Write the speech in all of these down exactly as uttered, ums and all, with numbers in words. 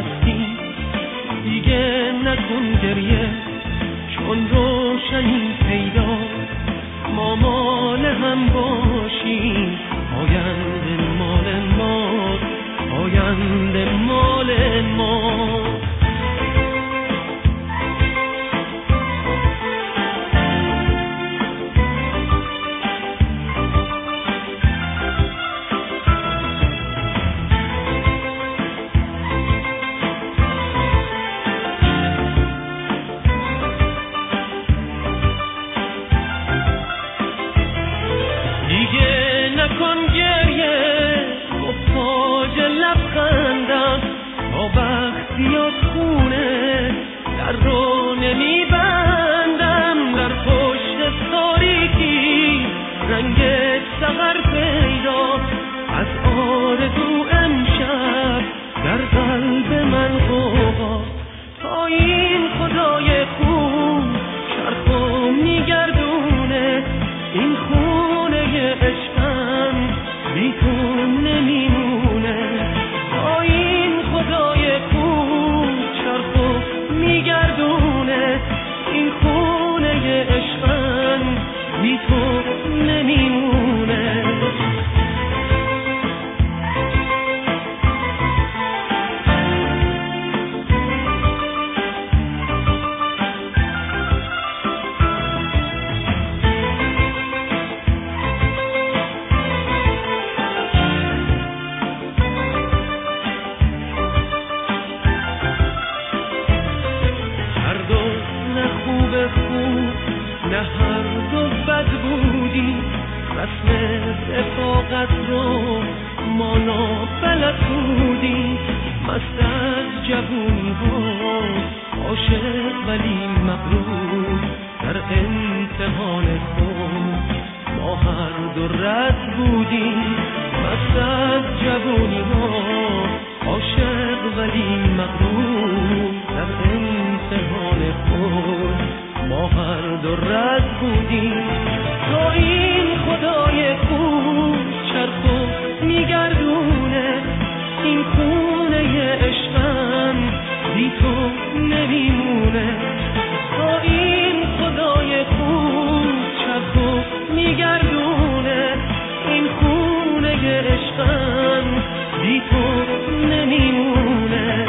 رفتی دیگه نکن گریه، چون روشنی پیدا ما مال هم باشیم. آینده مال ما، آینده مال ما. بیاد خونه در رو نمیبندم، در پشت تاریکی رنگ سحر پیدا از آرزو امشب در قلب من غوغا. تا این خدای خوب چرخو میگردونه، این خونه عشقم بی تو نمیمونه. تا این خدای خوب چرخو میگردونه، این خونه عشقم بی تو نمیمونه. نه هر دو بد بودی، رسم رفاقت رو ما نابلد بودی. مست از جوونی ها عاشق ولی مغرور، در امتحان خود ما هر دو رد بودی. مست از جوونی ها عاشق ولی مغرور، در امتحان خود ما هر دو رد بودیم. تو این خدای خوب چرخو میگردونه، این خونه عشقم بی تو نمیمونه. تو این خدای خوب چرخو میگردونه، این خونه عشقم بی تو نمیمونه.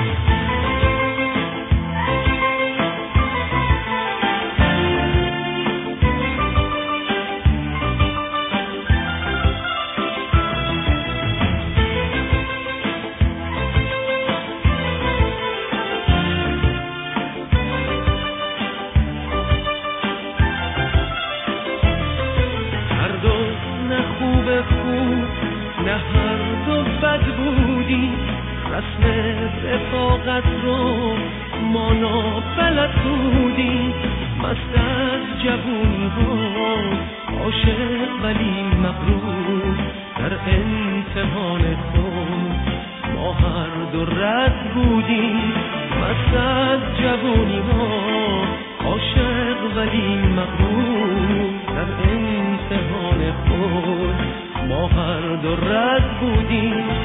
نه هر دو بد بودی، رسم رفاقت رو ما نابلد بودی. مست از جوونی ها عاشق ولی مغرور، در امتحان خود ما هر دو رد بودیم. مست از جوونی ها عاشق ولی مغرور، در امتحان خود ما هر دو رد بودیم.